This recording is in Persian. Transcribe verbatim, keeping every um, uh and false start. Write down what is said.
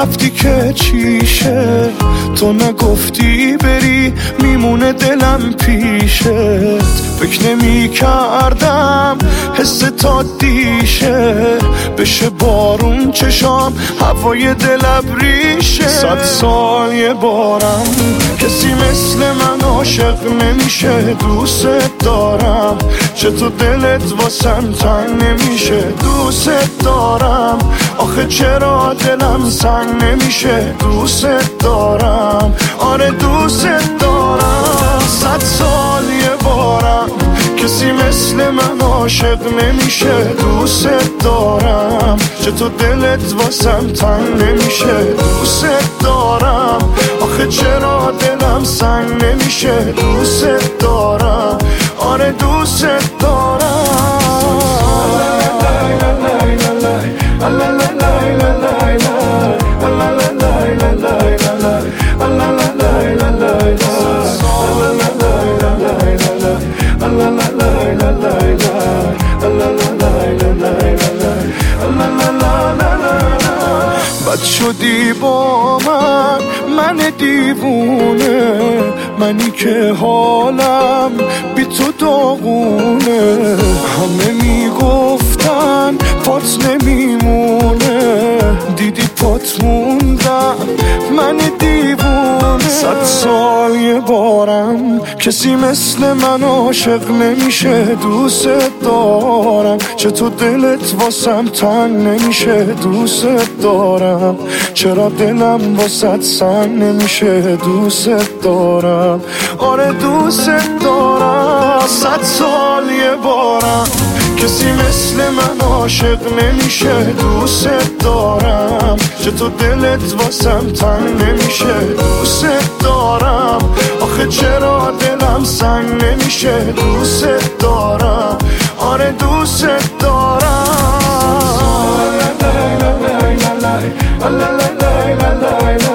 رفتی که چیشه، تو نگفتی بری میمونه دلم پیشت. فکر نمی کردم حس تا دیشه، بشه بارون چشام هوای دل ابریشه. صد سال یه بارم کسی مثل من عاشق نمیشه. دوست دارم چطور دلت واسم تنگ نمیشه. دوست دارم آخه چرا دلم سنگ نمیشه. دوست دارم آره دوست دارم. صد سال یه بارم کسی مثل من عاشق نمیشه. دوست دارم چطور دلت واسم تنگ نمیشه. دوست دارم آخه چرا دلم سنگ نمیشه. دوست دارم آره دوست دارم. بد شدی با من من دیوونه، منی که حالم بی تو داغونه. همه میگفتن پات نمیمونه، دیدی پات موندم من دیوونه. صد سال یه بارم کسی مثل من عاشق نمیشه. دوست دارم چطور دلت واسم تنگ نمیشه. دوست دارم چرا دلم واسط سنگ نمیشه. دوست دارم آره دوست دارم. صد سال یه بارم کسی مثل من عاشق نمیشه. دوست دارم چطور دلت واسم تنگ نمیشه. دوست دارم آخه چرا دلم سنگ نمیشه. دوست دارم آره دوست دارم.